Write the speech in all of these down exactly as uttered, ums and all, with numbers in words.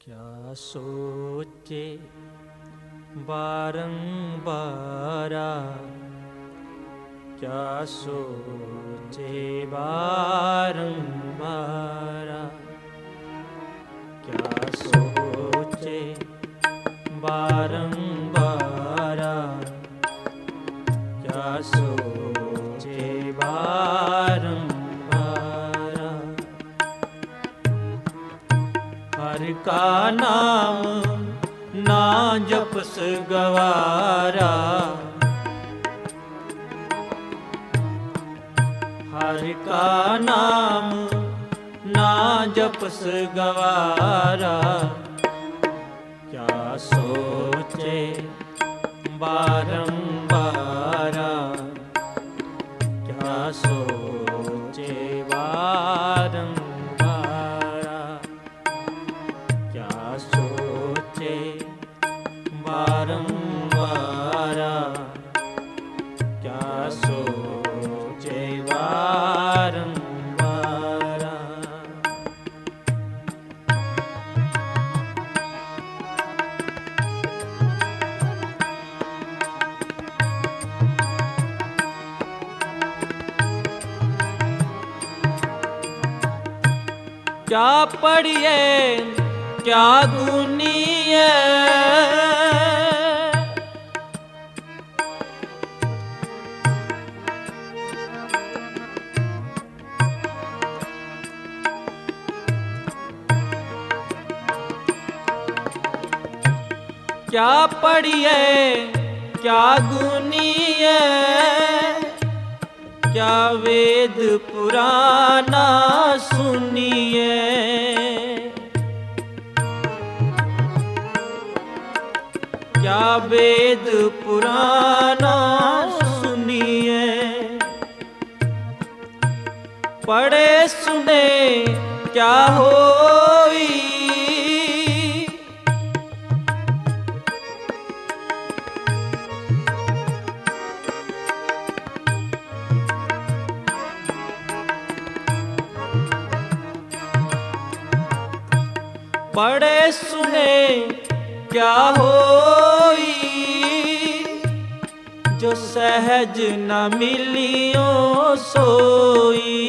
क्या सोचे बारंबारा, क्या सोचे बारंबारा, क्या सोचे बारंबारा, क्या सोचे बारंबारा। हर का नाम ना जपस गवारा, हर का नाम ना जपस गवारा। क्या सोचे बारंबारा, क्या सोचे बारंबारा, क्या सोचे बारंबारा, क्या सोचे बारंबारा। क्या पढ़िए क्या गुनिए, क्या पढ़िए क्या गुनिए, क्या वेद पुराना सुनिए। क्या वेद पुराना सुनिए, पढ़े सुने क्या होई। पढ़े सुने क्या होई, जो सहज न मिलियो सोई।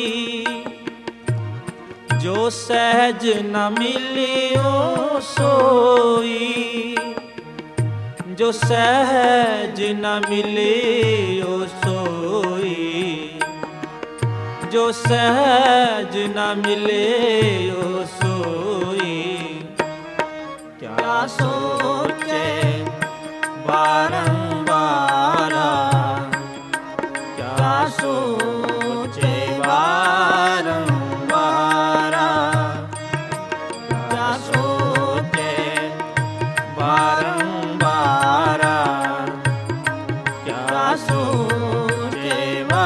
जो सहज न मिलियो सोई, जो सहज न मिलियो सोई, जो सहज न मिलियो सोई। क्या सोचे बारंबारा, क्या सोचे बारंबारा, क्या सोचे बारंबारा, क्या सोचे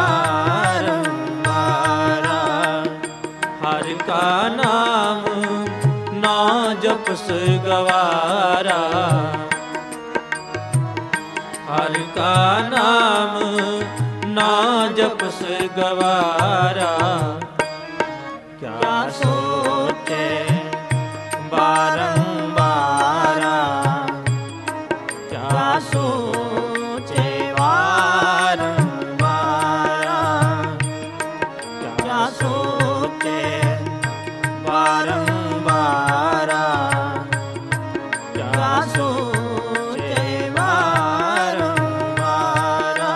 बारंबारा। हर का नाम ना जपस गवारा, हर का नाम ना जपस गवारा। क्या सोचे बारंबारा, क्या सोचे बारंबारा, क्या सोचे बारंबारा, क्या सोचे बारंबारा।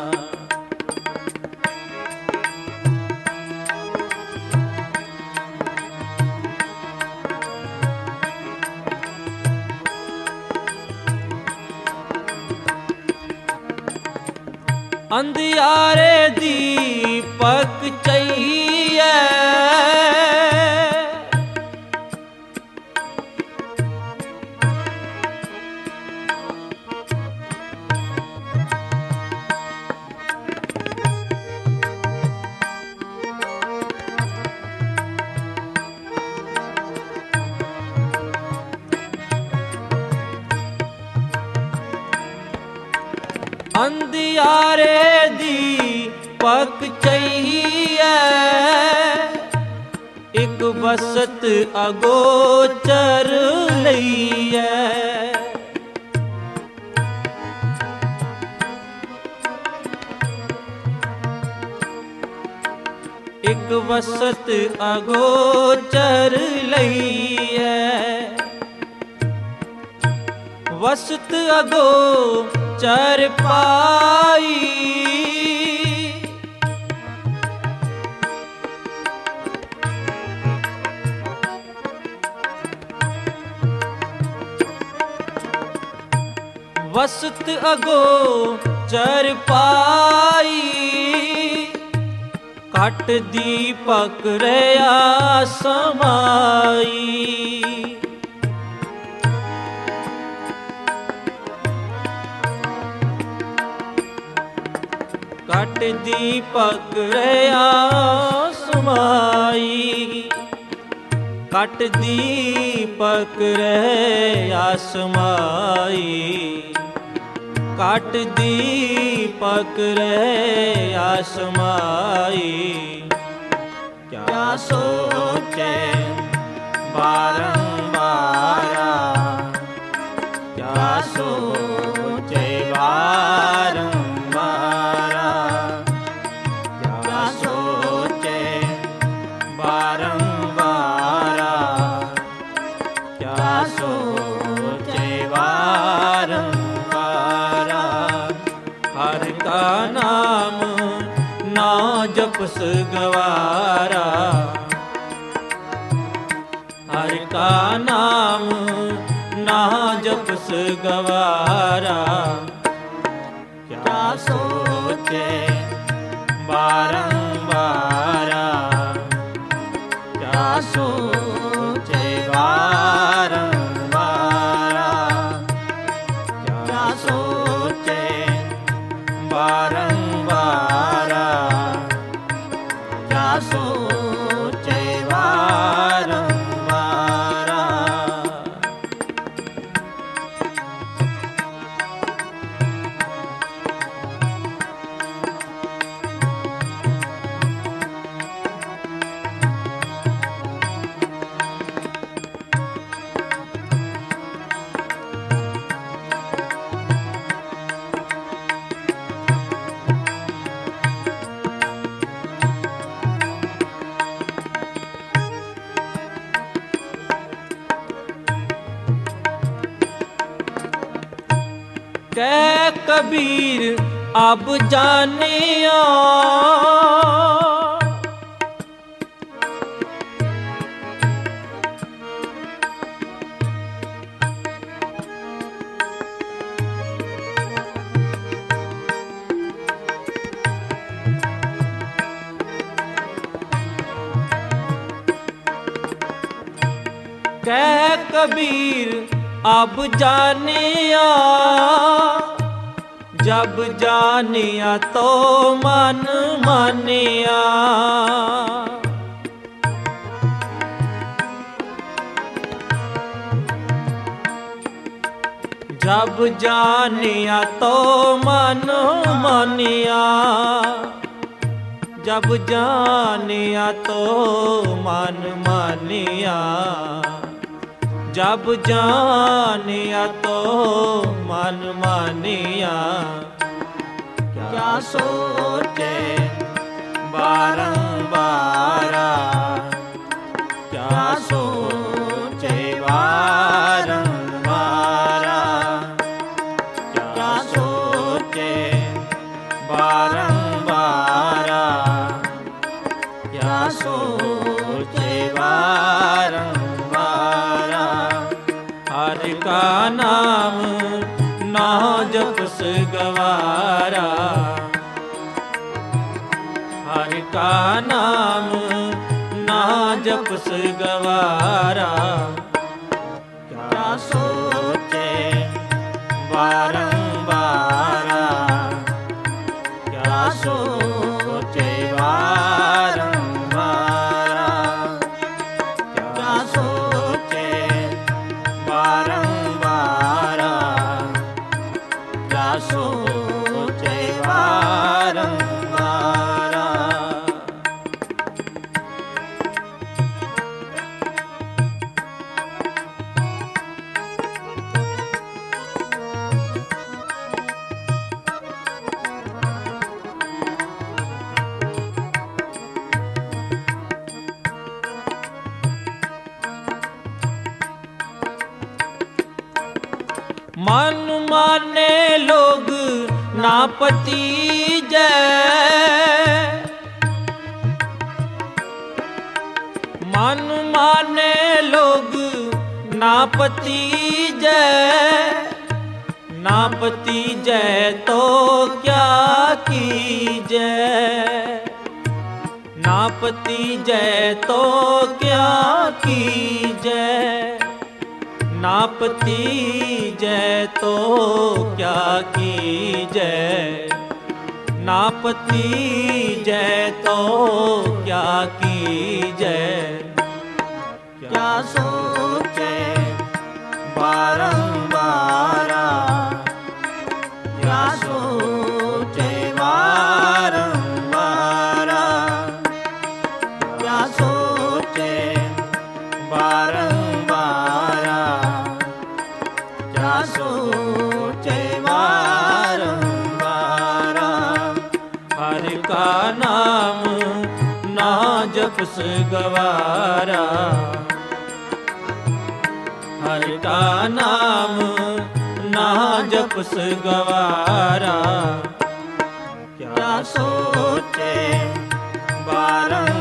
अंधियारे दीपक चाहिए, अंधियारे दीपक चाहिए। एक वसत अगोचर लईए। एक वसत अगोचर लईए। वसत अगोचर पाई। वसत अगोचर पाई। घट दीपक रया समाई। घट दीपक रया समाई। घट दीपक रया समाई। घट दीपक रया समाई। क्या सोचे बारंबारा। क्या सोचे बारंबारा। क्या सोचे बारंबारा। क्या सोचे बारंबारा। हर का नाम ना जपस गवारा। हर का नाम ना जपस गवारा। क्या सोचे बारंबारा। क्या सोचे बारंबारा। क्या सोचे बारंबारा। क्या सोचे बारंबारा। कै कबीर अब जानिया। कै कबीर अब जानिया। जब जानिया तो मन मानिया। जब जानिया तो मन मानिया। जब जानिया तो मन मानिया। जब जानिया तो मन मानिया। क्या सोचे बारंबारा। क्या सोचे बारंबारा। क्या सोचे बारंबारा। क्या सोचे बारंबारा। हर का नाम ना जपस गवारा। हर का नाम ना जपस गवारा। क्या सोचे बारंबारा। क्या सोचे बारंबारा। क्या सोचे बारंबारा। क्या सोचे बारंबारा। मन माने लोग नापति जय, मन माने लोग नापति जय, नापति जय तो क्या कीजै, नापति जय तो क्या कीजै, नापति जय तो क्या कीजै, नापति जय तो क्या कीजै। क्या सोचे बारंबार, क्या सोचे बारंबार, क्या सोचे बारंबार, क्या सोचे बारंबार। हरि का नाम ना जपस गवारा, हरि का नाम ना जपस गवारा। क्या सोचे बारंबार,